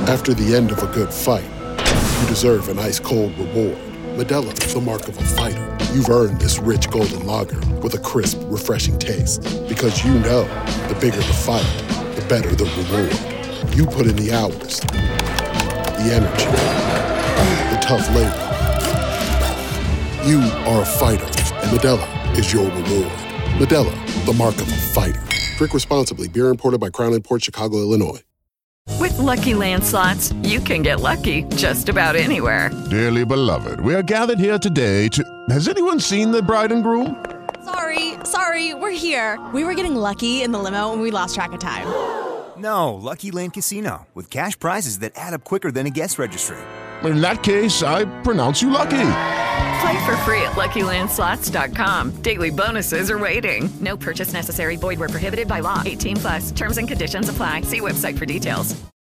After the end of a good fight, you deserve an ice-cold reward. Modelo, the mark of a fighter. You've earned this rich golden lager with a crisp, refreshing taste. Because you know, the bigger the fight, the better the reward. You put in the hours, the energy, the tough labor. You are a fighter, and Modelo is your reward. Modelo, the mark of a fighter. Drink responsibly. Beer imported by Crown Imports, Chicago, Illinois. With Lucky Land Slots, you can get lucky just about anywhere. Dearly beloved, we are gathered here today to... Has anyone seen the bride and groom? Sorry, we're here. We were getting lucky in the limo and we lost track of time. No, Lucky Land Casino, with cash prizes that add up quicker than a guest registry. In that case, I pronounce you lucky. Play for free at LuckyLandSlots.com. Daily bonuses are waiting. No purchase necessary. Void where prohibited by law. 18+. Terms and conditions apply. See website for details.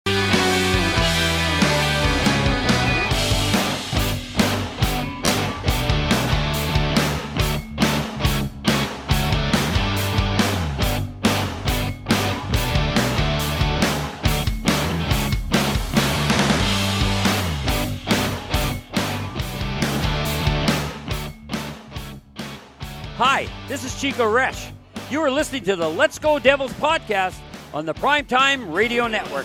Hi, this is Chico Resch. You are listening to the Let's Go Devils podcast on the Primetime Radio Network.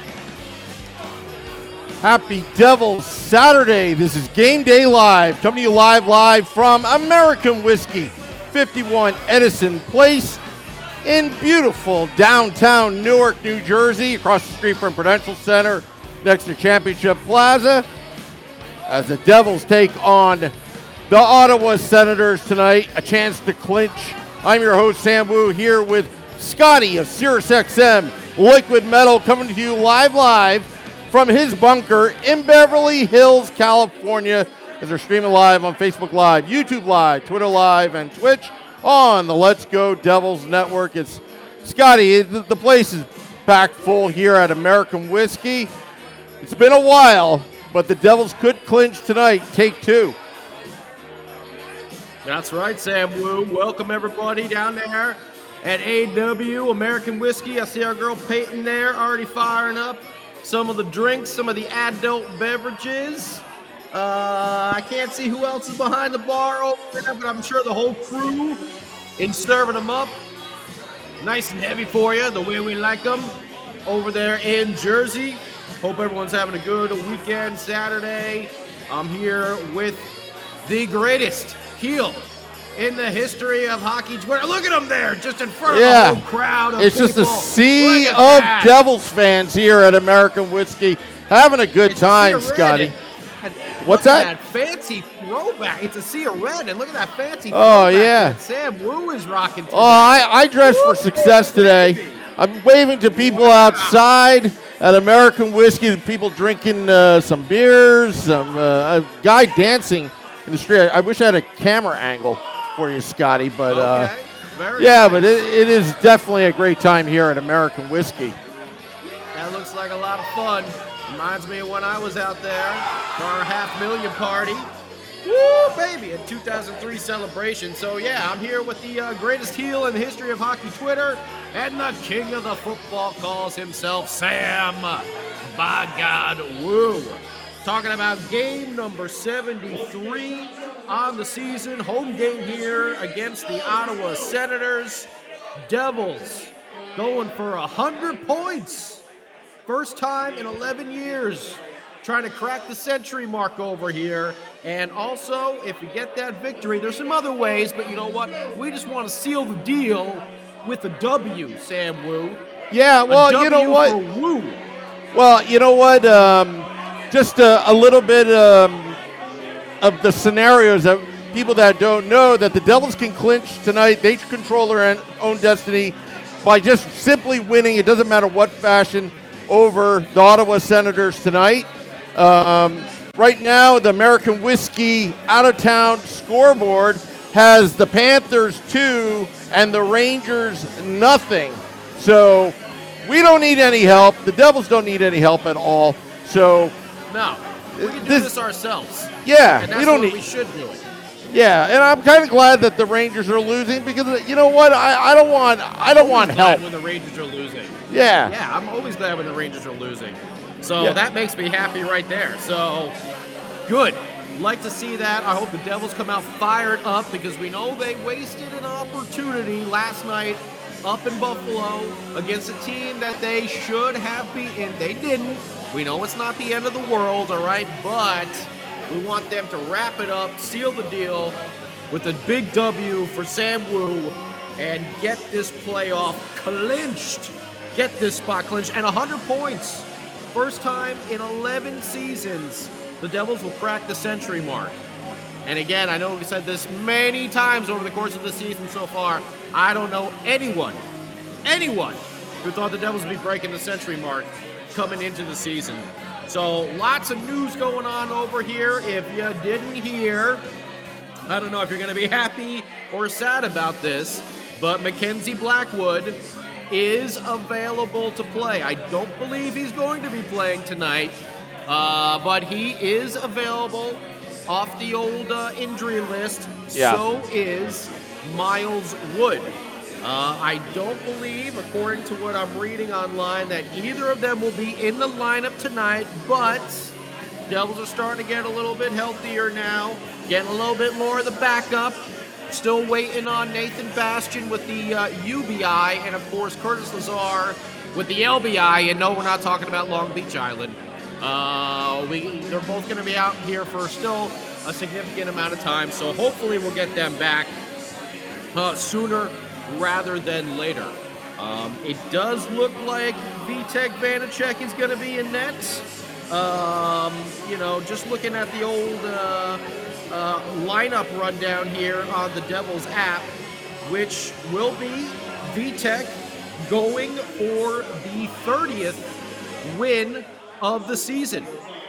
Happy Devils Saturday. This is Game Day Live, coming to you live from American Whiskey, 51 Edison Place in beautiful downtown Newark, New Jersey, across the street from Prudential Center, next to Championship Plaza, as the Devils take on the Ottawa Senators tonight, a chance to clinch. I'm your host, Sam Wu, here with Scotty of SiriusXM Liquid Metal, coming to you live from his bunker in Beverly Hills, California, as they're streaming live on Facebook Live, YouTube Live, Twitter Live, and Twitch on the Let's Go Devils Network. It's Scotty. The place is packed full here at American Whiskey. It's been a while, but the Devils could clinch tonight. Take two. That's right, Sam Wu. Welcome, everybody, down there at AW, American Whiskey. I see our girl Peyton there already firing up some of the drinks, some of the adult beverages. I can't see who else is behind the bar over there, but I'm sure the whole crew is serving them up. Nice and heavy for you, the way we like them over there in Jersey. Hope everyone's having a good weekend Saturday. I'm here with the greatest heel in the history of hockey Twitter. Look at him there, just in front of the whole crowd of It's people. just a sea of Devils fans here at American Whiskey, having a good time, Scotty. What's that? Fancy throwback. It's a sea of red, and look at that fancy throwback that Sam Wu is rocking today. I dressed for success today. I'm waving to people outside at American Whiskey, people drinking some beers, some a guy dancing in the street. I wish I had a camera angle for you, Scotty, but nice. But it is definitely a great time here at American Whiskey. That looks like a lot of fun. Reminds me of when I was out there for our $500,000 party. Woo, baby, a 2003 celebration. So, yeah, I'm here with the greatest heel in the history of hockey Twitter and the king of the football calls himself, Sam by God Wu. Talking about game number 73 on the season. Home game here against the Ottawa Senators. Devils going for 100 points. First time in 11 years. Trying to crack the century mark over here. And also, if you get that victory, there's some other ways, but you know what? We just want to seal the deal with a W, Sam Wu. Yeah, well, you know what? Wu. Well, you know what? Just a little bit of the scenarios that people that don't know, that the Devils can clinch tonight. They control their own destiny by just simply winning. It doesn't matter what fashion over the Ottawa Senators tonight. Right now, the American Whiskey out-of-town scoreboard has the Panthers 2 and the Rangers nothing. So we don't need any help. The Devils don't need any help at all. So no, we can do this ourselves. Yeah, and that's we don't what need. We should do it. Yeah, and I'm kind of glad that the Rangers are losing because you know what? I don't want help when the Rangers are losing. Yeah. Yeah, I'm always glad when the Rangers are losing. So that makes me happy right there. So good. Like to see that. I hope the Devils come out fired up because we know they wasted an opportunity last night up in Buffalo against a team that they should have beaten. They didn't. We know it's not the end of the world, all right? But we want them to wrap it up, seal the deal with a big W for Sam Wu and get this playoff clinched. Get this spot clinched. And 100 points. First time in 11 seasons, the Devils will crack the century mark. And again, I know we've said this many times over the course of the season so far. I don't know anyone who thought the Devils would be breaking the century mark coming into the season. So lots of news going on over here. If you didn't hear, I don't know if you're going to be happy or sad about this, but Mackenzie Blackwood is available to play. I don't believe he's going to be playing tonight, but he is available off the old injury list. Yeah. So is Miles Wood. I don't believe, according to what I'm reading online, that either of them will be in the lineup tonight, but Devils are starting to get a little bit healthier now, getting a little bit more of the backup. Still waiting on Nathan Bastian with the UBI, and of course Curtis Lazar with the LBI. And no, we're not talking about Long Beach Island. They're both going to be out here for still a significant amount of time, so hopefully we'll get them back sooner rather than later. It does look like Vitek Vanacek is going to be in net. Just looking at the old lineup rundown here on the Devils app, which will be Vitek going for the 30th win of the season.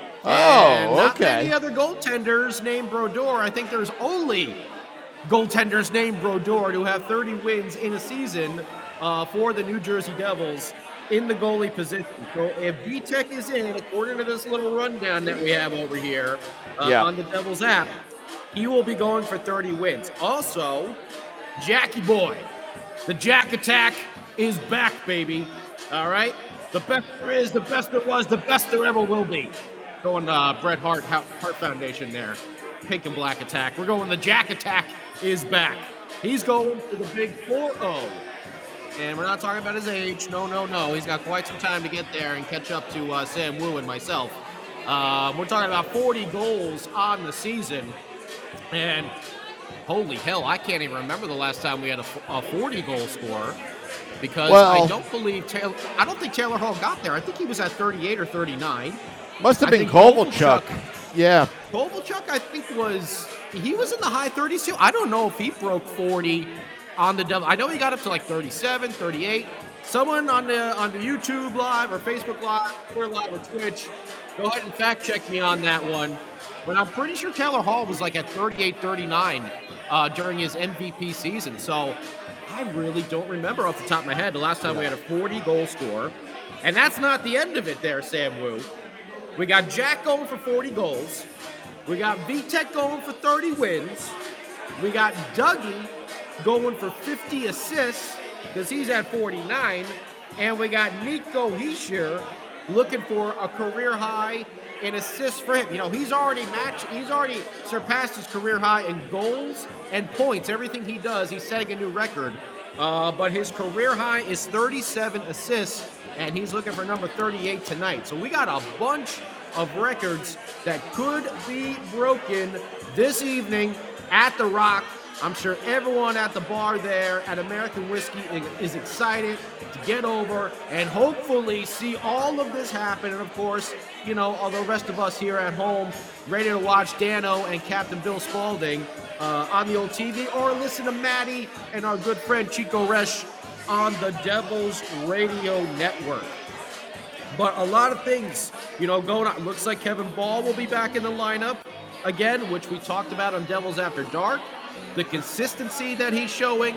And not many other goaltenders named Brodeur. I think there's only goaltenders named Brodeur who have 30 wins in a season for the New Jersey Devils in the goalie position. So if Vitek is in, according to this little rundown that we have over here on the Devils app, he will be going for 30 wins. Also, Jackie Boy, the Jack Attack is back, baby. All right? The best there is, the best there was, the best there ever will be. Going Bret Hart Foundation there. Pink and Black Attack. We're going the Jack Attack is back. He's going for the big 4-0. And we're not talking about his age. No. He's got quite some time to get there and catch up to Sam Wu and myself. We're talking about 40 goals on the season. And holy hell, I can't even remember the last time we had a 40-goal scorer. Because I don't think Taylor Hall got there. I think he was at 38 or 39. Must have been Kovalchuk. Yeah. Kovalchuk, I think, he was in the high 30s too. I don't know if he broke 40 on the Devils. I know he got up to like 37, 38. Someone on the YouTube Live or Facebook Live, Twitter Live or Twitch, go ahead and fact check me on that one. But I'm pretty sure Taylor Hall was like at 38, 39 during his MVP season. So I really don't remember off the top of my head the last time we had a 40-goal scorer. And that's not the end of it there, Sam Wu. We got Jack going for 40 goals. We got Vitek going for 30 wins. We got Dougie going for 50 assists because he's at 49. And we got Nico Hischier looking for a career high in assists for him. You know, he's already surpassed his career high in goals and points. Everything he does, he's setting a new record. But his career high is 37 assists, and he's looking for number 38 tonight. So we got a bunch of records that could be broken this evening at the Rock. I'm sure everyone at the bar there at American Whiskey is excited to get over and hopefully see all of this happen. And of course, you know, all the rest of us here at home ready to watch Dano and Captain Bill Spaulding on the old TV, or listen to Maddie and our good friend Chico Resch on the Devils Radio Network. But a lot of things, you know, going on. Looks like Kevin Ball will be back in the lineup again, which we talked about on Devils After Dark. The consistency that he's showing,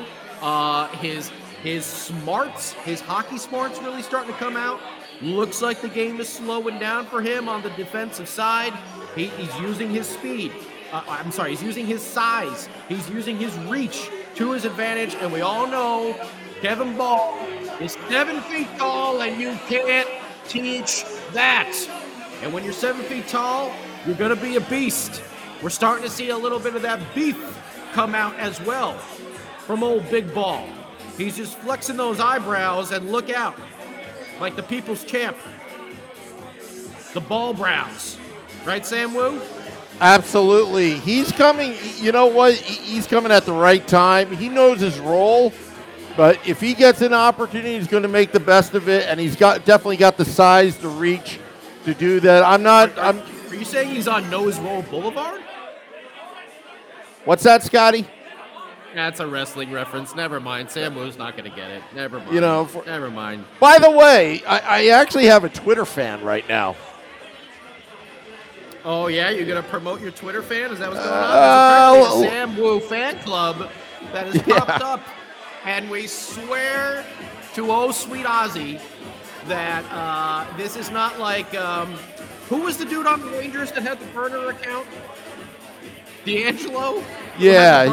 his smarts, his hockey smarts really starting to come out. Looks like the game is slowing down for him on the defensive side. He's using his speed. He's using his size. He's using his reach to his advantage. And we all know Kevin Ball is 7 feet tall, and you can't teach that. And when you're 7 feet tall, you're going to be a beast. We're starting to see a little bit of that beef come out as well from old Big Ball. He's just flexing those eyebrows, and look out, like the people's champ. The ball brows. Right, Sam Wu? Absolutely. He's coming, you know what? He's coming at the right time. He knows his role, but if he gets an opportunity, he's going to make the best of it, and he's definitely got the size, the reach to do that. Are you saying he's on Nose Roll Boulevard? What's that, Scotty? That's a wrestling reference. Never mind. Sam Wu's not going to get it. Never mind. Never mind. By the way, I actually have a Twitter fan right now. Oh, yeah? You're going to promote your Twitter fan? Is that what's going on? There's apparently a Sam Wu fan club that has popped up, and we swear to oh sweet Ozzy that this is not like who was the dude on the Rangers that had the burner account? D'Angelo? Yeah.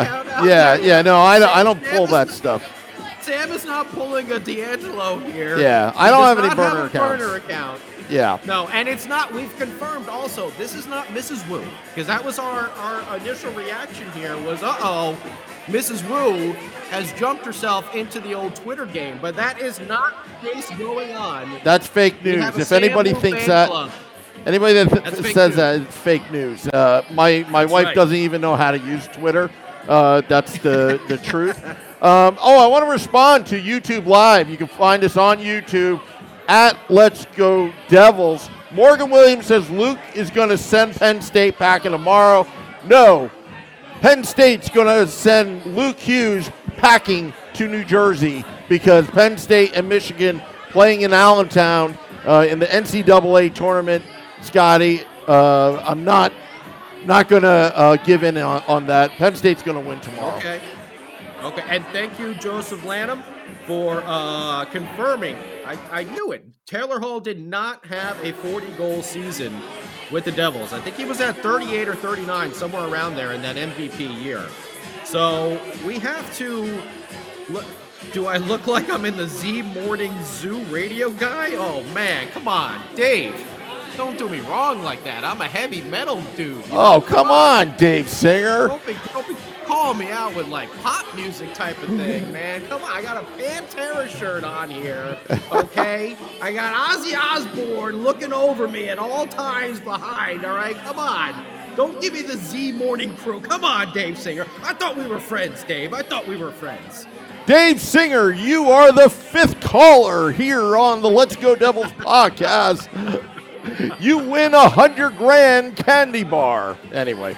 No, I don't pull that stuff. Sam is not pulling a D'Angelo here. Yeah, I don't have any burner account. Yeah. No, and it's not, we've confirmed also, this is not Mrs. Wu, because that was our initial reaction here was, Mrs. Wu has jumped herself into the old Twitter game, but that is not the case going on. That's fake news. If anybody thinks that, anybody that says that, it's fake news. My wife doesn't even know how to use Twitter. That's the truth. I want to respond to YouTube Live. You can find us on YouTube at Let's Go Devils. Morgan Williams says Luke is going to send Penn State packing tomorrow. No. Penn State's going to send Luke Hughes packing to New Jersey because Penn State and Michigan playing in Allentown in the NCAA tournament. Scotty, I'm not going to give in on that. Penn State's going to win tomorrow. Okay, and thank you, Joseph Lanham, for confirming. I knew it. Taylor Hall did not have a 40-goal season with the Devils. I think he was at 38 or 39, somewhere around there in that MVP year. So we have to look. Do I look like I'm in the Z Morning Zoo radio guy? Oh, man, come on. Dave, don't do me wrong like that. I'm a heavy metal dude. Oh, come on, Dave Singer. Don't be calling me out with, like, pop music type of thing, man. Come on, I got a Pantera shirt on here, okay? I got Ozzy Osbourne looking over me at all times behind, all right? Come on. Don't give me the Z Morning Crew. Come on, Dave Singer. I thought we were friends, Dave. I thought we were friends. Dave Singer, you are the fifth caller here on the Let's Go Devils podcast. You win $100,000 candy bar. Anyway.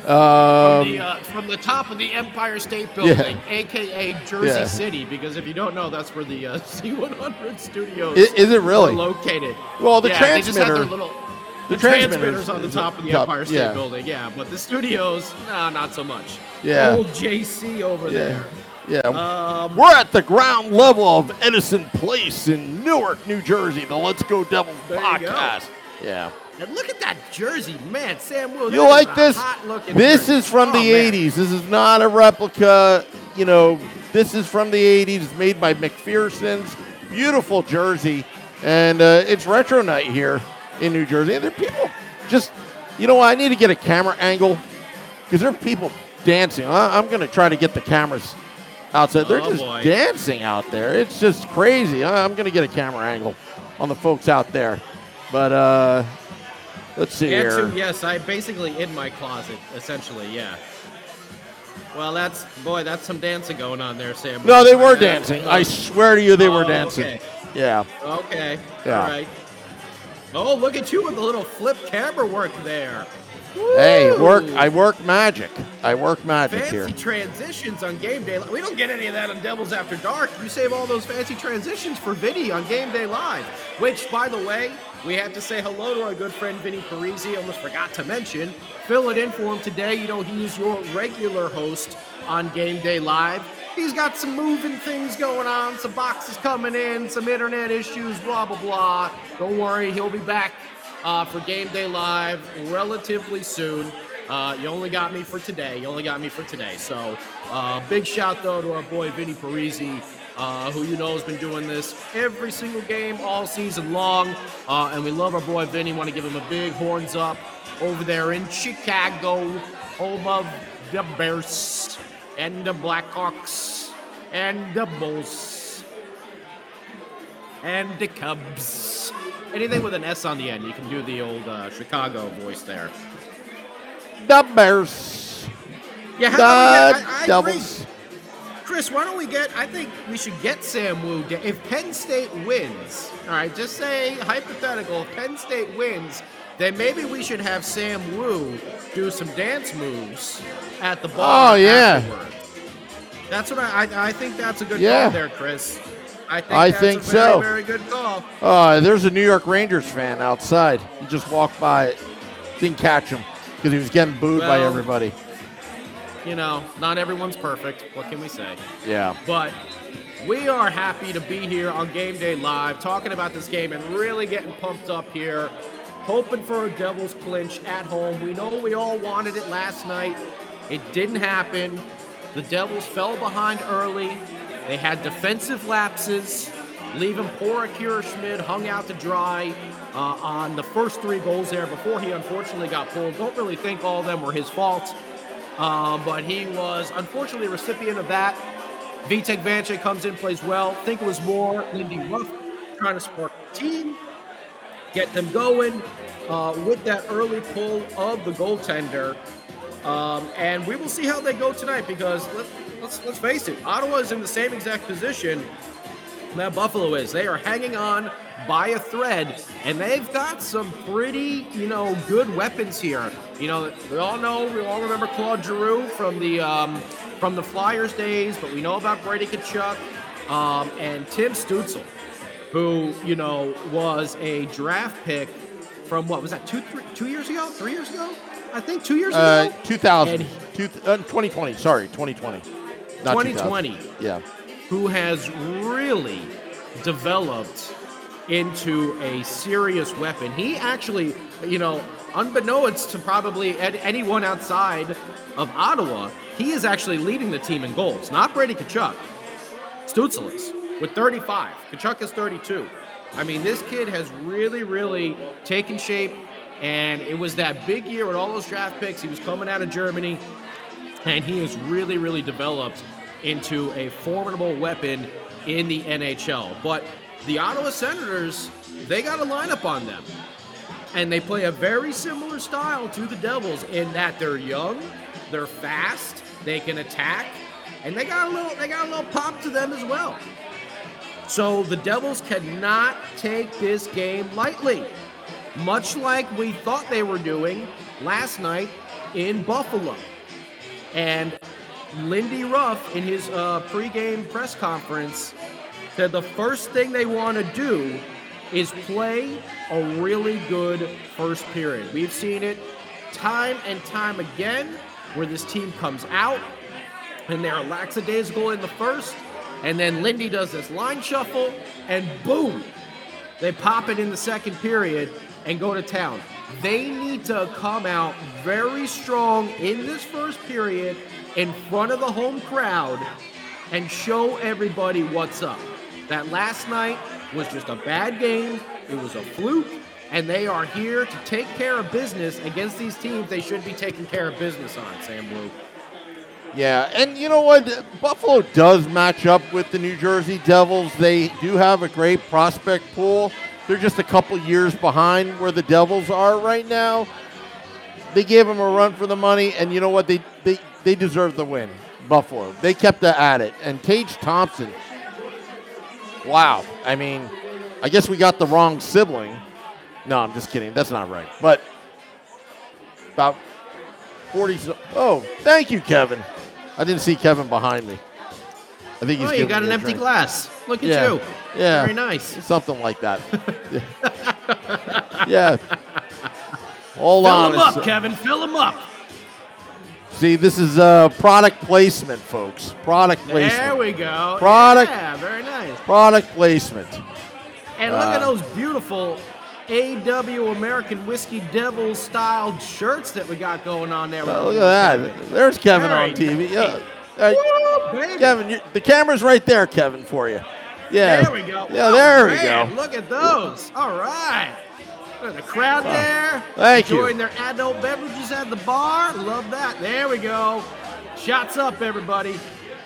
From the top of the Empire State Building, a.k.a. Jersey City, because if you don't know, that's where the C100 studios is it really? are located. Well, the transmitter. They just have the transmitters on the top of the Empire State Building, but the studios, not so much. Yeah. Old JC over there. Yeah, we're at the ground level of Edison Place in Newark, New Jersey, the Let's Go Devils podcast. Yeah. And look at that jersey, man, Sam Will. You like this? This is from the 80s. This is not a replica. This is from the 80s. It's made by McPherson's. Beautiful jersey. And it's retro night here in New Jersey. And there are people just, I need to get a camera angle because there are people dancing. I'm going to try to get the cameras outside. They're just dancing out there. It's just crazy. I'm going to get a camera angle on the folks out there. But let's see here. Yes, I basically in my closet, essentially, yeah. Well, that's some dancing going on there, Sam. No, they were dancing. I swear to you, they were dancing. Okay. Yeah. Okay. Yeah. All right. Oh, look at you with the little flip camera work there. Hey, I work magic. I work magic fancy here. Fancy transitions on Game Day. We don't get any of that on Devils After Dark. You save all those fancy transitions for Vinny on Game Day Live. Which, by the way, we have to say hello to our good friend Vinny Parisi. Almost forgot to mention. Fill it in for him today. He's your regular host on Game Day Live. He's got some moving things going on, some boxes coming in, some internet issues, blah, blah, blah. Don't worry, he'll be back for Game Day Live relatively soon. You only got me for today. So big shout, though, to our boy Vinny Parisi who you know has been doing this every single game all season long. And we love our boy Vinny. Want to give him a big horns up over there in Chicago, home of the Bears and the Blackhawks and the Bulls and the Cubs. Anything with an S on the end, you can do the old Chicago voice there. The Bears. Yeah, the Devils. Agree. Chris, why don't we I think we should get Sam Wu. If Penn State wins, all right, just say hypothetical, if Penn State wins, then maybe we should have Sam Wu do some dance moves at the bar. Oh, yeah. Afterward. That's what I think that's a good call there, Chris. I think that's a so. Very, very good call. There's a New York Rangers fan outside. He just walked by. Didn't catch him because he was getting booed by everybody. You know, not everyone's perfect. What can we say? Yeah. But we are happy to be here on Game Day Live, talking about this game and really getting pumped up here, hoping for a Devils clinch at home. We know we all wanted it last night. It didn't happen. The Devils fell behind early. They had defensive lapses, leaving poor Akira Schmid hung out to dry on the first 3 goals there before he unfortunately got pulled. Don't really think all of them were his fault. But he was unfortunately a recipient of that. Vitek Vanche comes in, plays well. Think it was more Lindy Ruff trying to spark the team, get them going with that early pull of the goaltender. And we will see how they go tonight because let's face it, Ottawa is in the same exact position that Buffalo is. They are hanging on by a thread, and they've got some pretty, good weapons here. We all remember Claude Giroux from the Flyers days, but we know about Brady Tkachuk and Tim Stützle, who, was a draft pick from, what was that, 2 years ago? 3 years ago? I think 2 years ago? 2020. Sorry, 2020. Not 2020. Yeah. Who has really developed into a serious weapon. He actually, unbeknownst to probably anyone outside of Ottawa, he is actually leading the team in goals. Not Brady Tkachuk. Stützle is with 35. Tkachuk is 32. I mean, this kid has really, really taken shape, and it was that big year with all those draft picks. He was coming out of Germany, and he has really, really developed into a formidable weapon in the NHL. But the Ottawa Senators, they got a lineup on them. And they play a very similar style to the Devils in that they're young, they're fast, they can attack, and they got a little pop to them as well. So the Devils cannot take this game lightly, much like we thought they were doing last night in Buffalo. And Lindy Ruff, in his pregame press conference, said the first thing they want to do is play a really good first period. We've seen it time and time again where this team comes out and they're lackadaisical in the first, and then Lindy does this line shuffle, and boom, they pop it in the second period and go to town. They need to come out very strong in this first period in front of the home crowd and show everybody what's up. That last night was just a bad game. It was a fluke, and they are here to take care of business against these teams they should be taking care of business on, Sam Wu. Yeah, and you know what? Buffalo does match up with the New Jersey Devils. They do have a great prospect pool. They're just a couple years behind where the Devils are right now. They gave them a run for the money, and you know what? They deserve the win, Buffalo. They kept at it. And Tage Thompson, wow. I mean, I guess we got the wrong sibling. No, I'm just kidding. That's not right. But about 40. Oh, thank you, Kevin. I didn't see Kevin behind me. I think he's. Oh, you got an empty glass. Look at you. Yeah. Very nice. Something like that. Yeah. Hold on. Fill him up, Kevin. Fill him up. See, this is product placement, folks. Product placement. There we go. Product. Yeah, very nice. Product placement. And look at those beautiful AW American Whiskey Devils styled shirts that we got going on there. Look at that. There's Kevin on TV. Yeah. Baby. Kevin, the camera's right there, Kevin, for you. Yeah. There we go. Yeah, Oh, there we man, go. Look at those. All right. Look at the crowd there. Thank you. Enjoying their adult beverages at the bar. Love that. There we go. Shots up, everybody.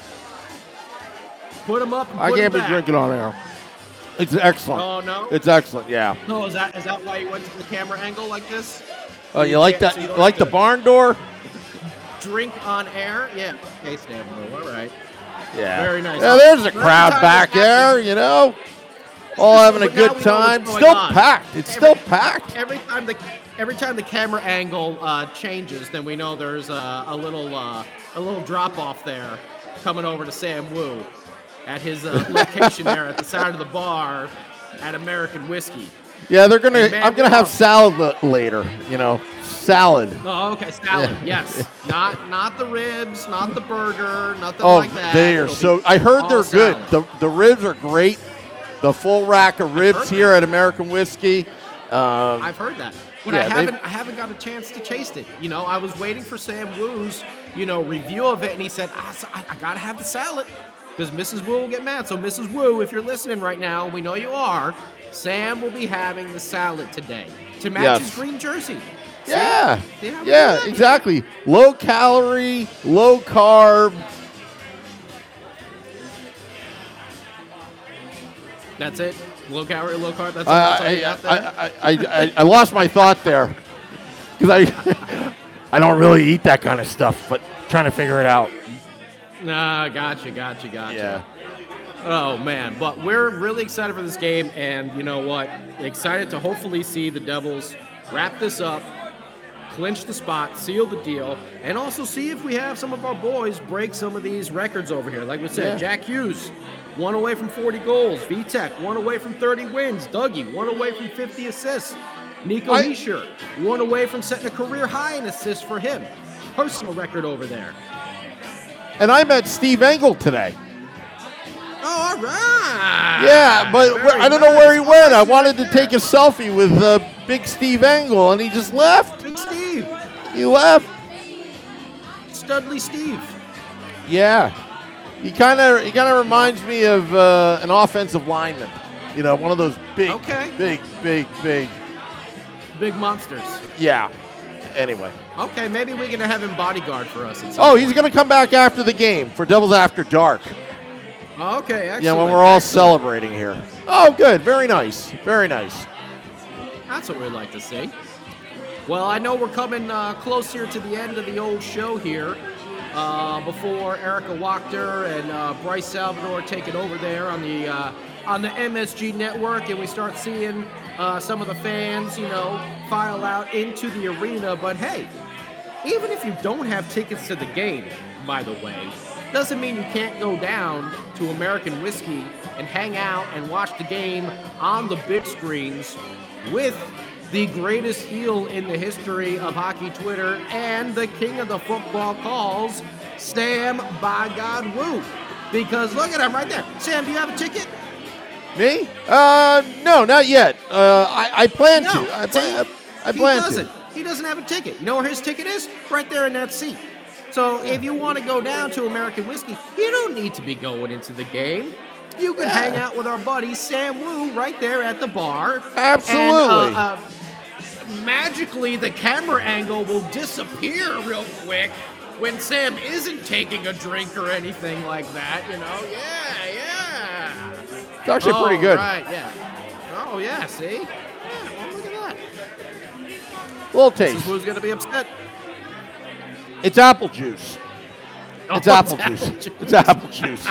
Put them up and put I can't 'em be back. drinking on air. It's excellent. Oh, no? It's excellent, yeah. No, is that why you went to the camera angle like this? Oh, you like that? So you You don't like have the to barn door? drink on air? Yeah. Okay, Stan. All right. Yeah. Very nice. Yeah, there's a Every crowd time back we're there, happy- you know. All having a But now good we know what's time. going Still on. packed. It's still packed. Every time the camera angle changes, then we know there's a little drop off there coming over to Sam Wu at his location there at the side of the bar at American Whiskey. Yeah, they're And man, I'm gonna have salad later. You know, salad. Oh, okay, salad. Yeah. Yes, not the ribs, not the burger, nothing Oh, like that. they are It'll so. be I heard all they're good. salad. The ribs are great. The full rack of ribs heard here at American Whiskey. I've heard that, but yeah, I haven't got a chance to taste it. You know, I was waiting for Sam Wu's review of it, and he said I gotta have the salad because Mrs. Wu will get mad. So Mrs. Wu, if you're listening right now, we know you are. Sam will be having the salad today to match Yes. his green jersey. See? Yeah, See how we do yeah, that? exactly. Low calorie, low carb. That's it. Low calorie, low carb. That's all you got there? I lost my thought there because I don't really eat that kind of stuff, but trying to figure it out. Nah, gotcha. Yeah. Oh, man. But we're really excited for this game, and you know what? Excited to hopefully see the Devils wrap this up, clinch the spot, seal the deal, and also see if we have some of our boys break some of these records over here. Like we said, Yeah. Jack Hughes, 1 away from 40 goals. VTech, 1 away from 30 wins. Dougie, 1 away from 50 assists. Nico Hischier, 1 away from setting a career high in assists for him. Personal record over there. And I met Steve Engel today. Oh, all right. Yeah, but Very I don't know where he nice. went. I Oh, wanted to right take a there. selfie with Big Steve Engel, and he just left. Big Steve. He left. Studley Steve. Yeah, he kind of reminds me of an offensive lineman. You know, one of those big, Okay. big. Big monsters. Yeah. Anyway. Okay, maybe we can have him bodyguard for us. At some Oh, point. he's going to come back after the game for Devils After Dark. Okay, excellent. Yeah, when we're all excellent. celebrating here. Oh, good. Very nice. Very nice. That's what we'd like to see. Well, I know we're coming close here to the end of the old show here. Before Erica Wachter and Bryce Salvador take it over there on the MSG network, and we start seeing some of the fans, file out into the arena. But hey, even if you don't have tickets to the game, by the way, doesn't mean you can't go down to American Whiskey and hang out and watch the game on the big screens with the greatest heel in the history of hockey Twitter and the king of the football calls, Sam by God Wu. Because look at him right there. Sam, do you have a ticket? Me? No, not yet. I plan No. to. I plan He to. doesn't. He doesn't have a ticket. You know where his ticket is? Right there in that seat. So if you want to go down to American Whiskey, you don't need to be going into the game. You can hang out with our buddy Sam Wu right there at the bar. Absolutely. And, magically, the camera angle will disappear real quick when Sam isn't taking a drink or anything like that. Yeah. It's actually pretty good. Right, yeah. Oh, yeah, see? Yeah, well, look at that. Little Mrs. taste. Wu's going to be upset. It's apple juice. It's Oh, apple it's juice. apple juice. It's apple juice.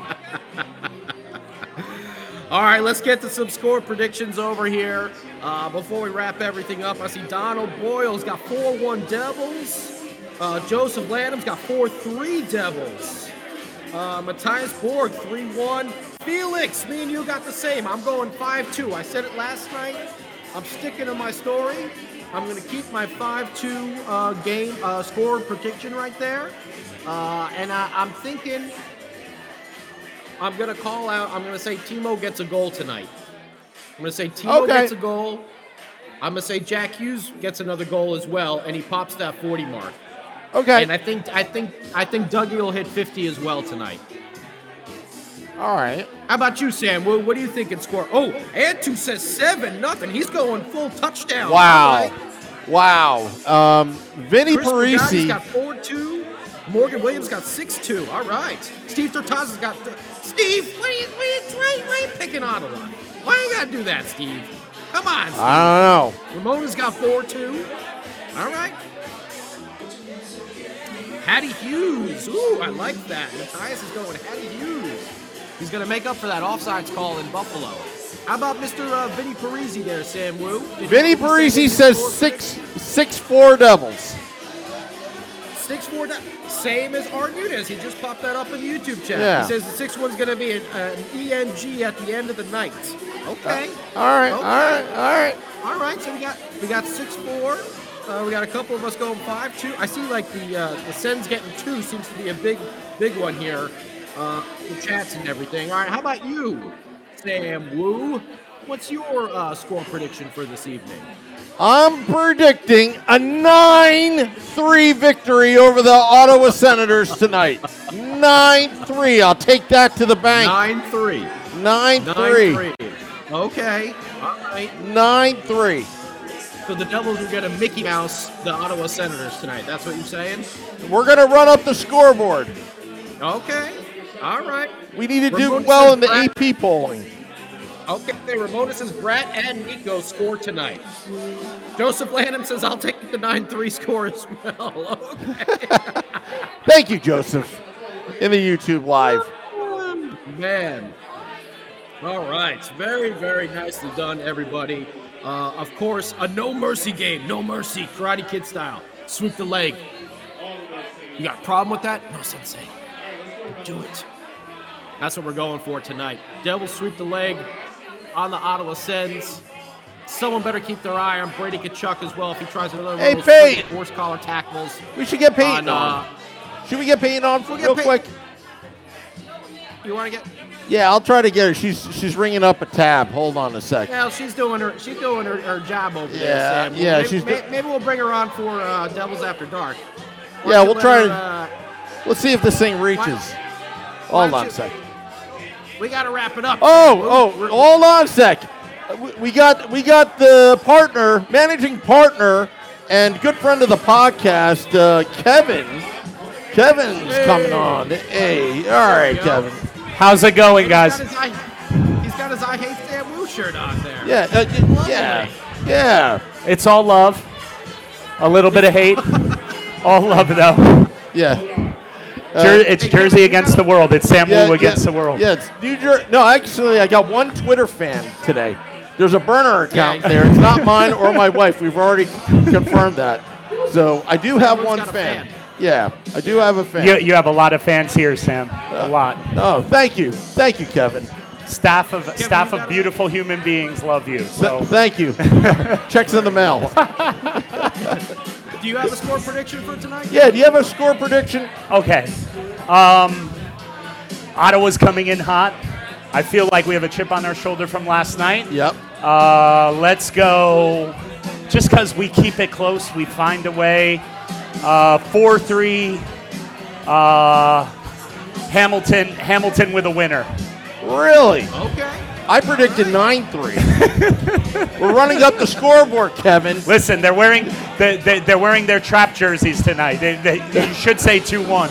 All right, let's get to some score predictions over here. Before we wrap everything up, I see Donald Boyle's got 4-1 Devils. Joseph Lanham's got 4-3 Devils. Matthias Borg, 3-1. Felix, me and you got the same. I'm going 5-2. I said it last night. I'm sticking to my story. I'm going to keep my 5-2 game score prediction right there. And I'm thinking I'm going to call out, I'm going to say Timo gets a goal tonight. I'm going to say Timo gets a goal. I'm going to say Jack Hughes gets another goal as well, and he pops that 40 mark. Okay. And I think Dougie will hit 50 as well tonight. All right. How about you, Sam? What do you think in score? Oh, Antu says 7-0. He's going full touchdown. Wow. Wow. Vinny Chris Parisi's Parisi. got 4-2. Morgan Williams got 6-2. All right. Steve Tortazza's got... Steve, why are you picking on a lot? Why you got to do that, Steve? Come on, Steve. I don't know. Ramona's got 4-2. All right. Hattie Hughes. Ooh, I like that. Matthias is going Hattie Hughes. He's going to make up for that offsides call in Buffalo. How about Mr. Vinny Parisi there, Sam Wu? Vinny Parisi says 6-4 Devils. 6-4, same as Art Nunez. He just popped that up in the YouTube chat. Yeah. He says the 6-1's going to be an ENG at the end of the night. Okay. All right. Okay. All right. So we got 6-4. We got a couple of us going 5-2. I see like the Sens getting 2 seems to be a big one here. The chats and everything. All right. How about you, Sam Wu? What's your score prediction for this evening? I'm predicting a 9-3 victory over the Ottawa Senators tonight. 9-3. I'll take that to the bank. 9-3. 9-3. Okay. All right. 9-3. So the Devils will get a Mickey Mouse the Ottawa Senators tonight. That's what you're saying? We're going to run up the scoreboard. Okay. All right. We need to do Ramona well says in the Brett- AP polling. Okay, Ramona says Brett and Nico score tonight. Joseph Lanham says I'll take the 9-3 score as well. Okay. Thank you, Joseph, in the YouTube Live. Man. All right. Very, very nicely done, everybody. Of course, a no mercy game. No mercy. Karate Kid style. Sweep the leg. You got a problem with that? No, Sensei. Do it. That's what we're going for tonight. Devils sweep the leg on the Ottawa Sens. Someone better keep their eye on Brady Tkachuk as well if he tries another one Hey, of those Payton. horse collar tackles. We should get Peyton on. Should we get Peyton on real quick? You want to get? Yeah, I'll try to get her. She's ringing up a tab. Hold on a sec. Well, she's doing her job over there, Yeah, Sam. yeah, Maybe we'll bring her on for Devils After Dark. Why Yeah, don't we'll you try let to. her, Let's see if this thing reaches. Hold on a sec. We got to wrap it up. Hold on a sec. We got the partner, managing partner, and good friend of the podcast, Kevin. Kevin's coming on. Hey, all right, Kevin. How's it going, guys? He's got his I Hate Sam Wu shirt on there. Yeah. It's all love. A little bit of hate. All love, though. Yeah. It's Jersey against the world. It's Sam Wu against the world. Yeah, it's New Jersey. No, actually, I got one Twitter fan today. There's a burner account there. It's not mine or my wife. We've already confirmed that. So I do have one fan. Yeah, I do have a fan. You have a lot of fans here, Sam. A lot. Oh, thank you, Kevin. Staff of beautiful human beings love you. So thank you. Checks in the mail. Do you have a score prediction for tonight? Yeah, do you have a score prediction? Okay. Ottawa's coming in hot. I feel like we have a chip on our shoulder from last night. Yep. Let's go. Just because we keep it close, we find a way. 4-3. Hamilton with a winner. Really? Okay. I predicted 9-3. We're running up the scoreboard, Kevin. Listen, they're wearing their trap jerseys tonight. You should say 2-1.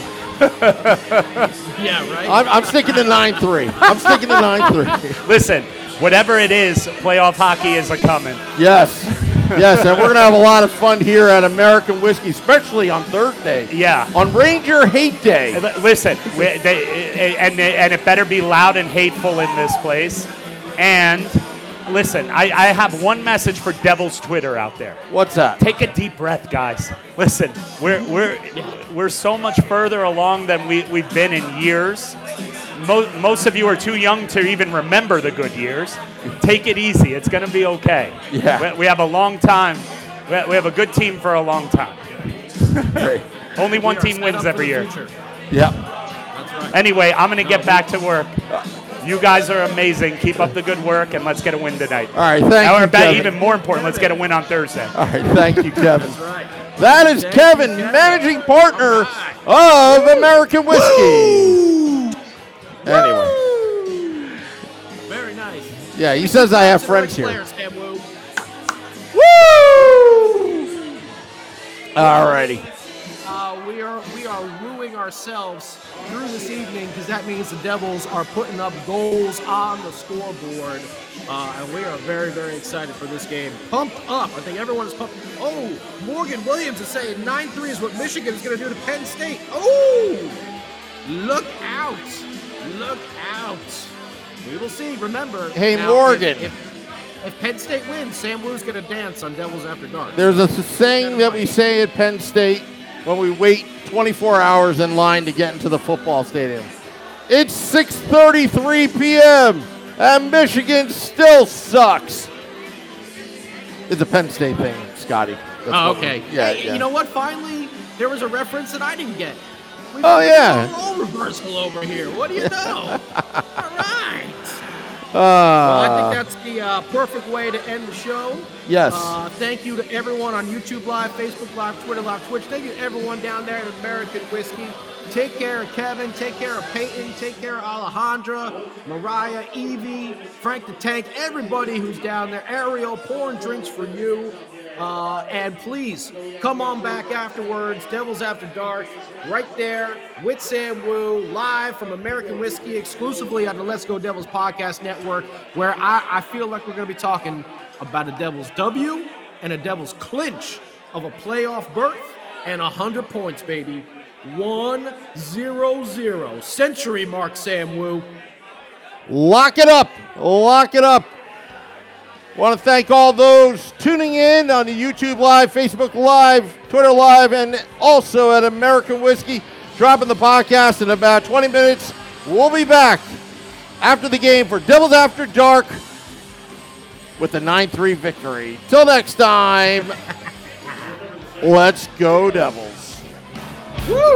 Yeah, right. I'm sticking to 9-3. I'm sticking to 9-3. Listen, whatever it is, playoff hockey is a coming. Yes, and we're going to have a lot of fun here at American Whiskey, especially on Thursday. Yeah. On Ranger Hate Day. Listen, and it better be loud and hateful in this place. And listen, I have one message for Devil's Twitter out there. What's that? Take a deep breath, guys. Listen, we're so much further along than we've been in years. Most of you are too young to even remember the good years. Take it easy. It's going to be okay. Yeah. We have a long time. We have a good team for a long time. Great. Only one team wins every year. Yep. Anyway, I'm going to get back to work. You guys are amazing. Keep up the good work, and let's get a win tonight. All right, thank you, Kevin. Even more important, let's get a win on Thursday. All right, thank you, Kevin. That's right. That is Kevin, managing partner of American Whiskey. Anyway. Very nice. Yeah, he says I have friends here. Player, Sam Wu. Woo! All righty. We are wooing ourselves through this evening because that means the Devils are putting up goals on the scoreboard. And we are very, very excited for this game. Pumped up. I think everyone is pumped. Oh, Morgan Williams is saying 9-3 is what Michigan is going to do to Penn State. Oh, look out. Look out. We will see. Remember. Hey, now, Morgan. If Penn State wins, Sam Wu's going to dance on Devils After Dark. There's a saying that we say at Penn State when we wait 24 hours in line to get into the football stadium. It's 6:33 p.m. and Michigan still sucks. It's a Penn State thing, Scotty. Okay. Yeah. You know what? Finally, there was a reference that I didn't get. Role reversal over here. What do you know? All right. Well, I think that's the perfect way to end the show. Yes. Thank you to everyone on YouTube Live, Facebook Live, Twitter Live, Twitch. Thank you to everyone down there at American Whiskey. Take care of Kevin. Take care of Peyton. Take care of Alejandra, Mariah, Evie, Frank the Tank, everybody who's down there. Ariel, pouring drinks for you. And please come on back afterwards. Devils After Dark, right there with Sam Wu, live from American Whiskey, exclusively on the Let's Go Devils Podcast Network, where I feel like we're going to be talking about a Devils W and a Devils clinch of a playoff berth and 100 points, baby. 1-0-0. Century mark, Sam Wu. Lock it up. Lock it up. Want to thank all those tuning in on the YouTube Live, Facebook Live, Twitter Live, and also at American Whiskey. Dropping the podcast in about 20 minutes. We'll be back after the game for Devils After Dark with the 9-3 victory. Till next time, let's go Devils. Woo!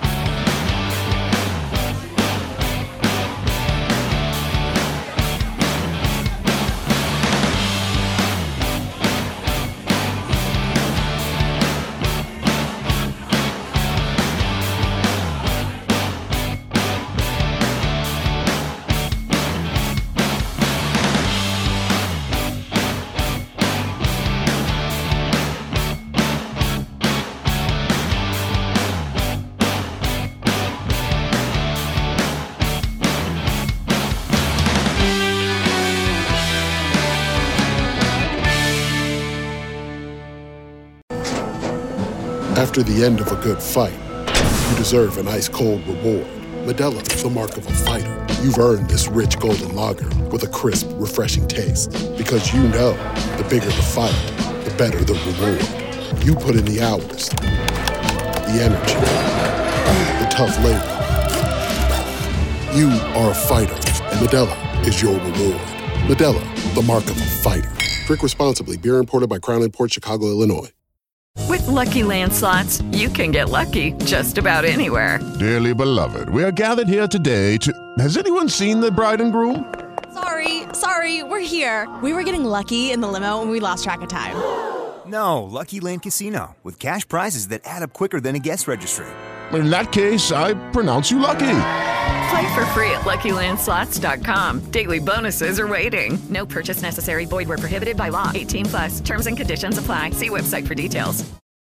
After the end of a good fight, you deserve an ice-cold reward. Modelo, the mark of a fighter. You've earned this rich golden lager with a crisp, refreshing taste. Because you know, the bigger the fight, the better the reward. You put in the hours, the energy, the tough labor. You are a fighter, and Modelo is your reward. Modelo, the mark of a fighter. Drink responsibly. Beer imported by Crown Imports, Chicago, Illinois. With Lucky Land Slots, you can get lucky just about anywhere. Dearly beloved, we are gathered here today to... Has anyone seen the bride and groom? Sorry, we're here. We were getting lucky in the limo and we lost track of time. No, Lucky Land Casino, with cash prizes that add up quicker than a guest registry. In that case, I pronounce you lucky. Play for free at LuckyLandSlots.com. Daily bonuses are waiting. No purchase necessary. Void where prohibited by law. 18+. Terms and conditions apply. See website for details.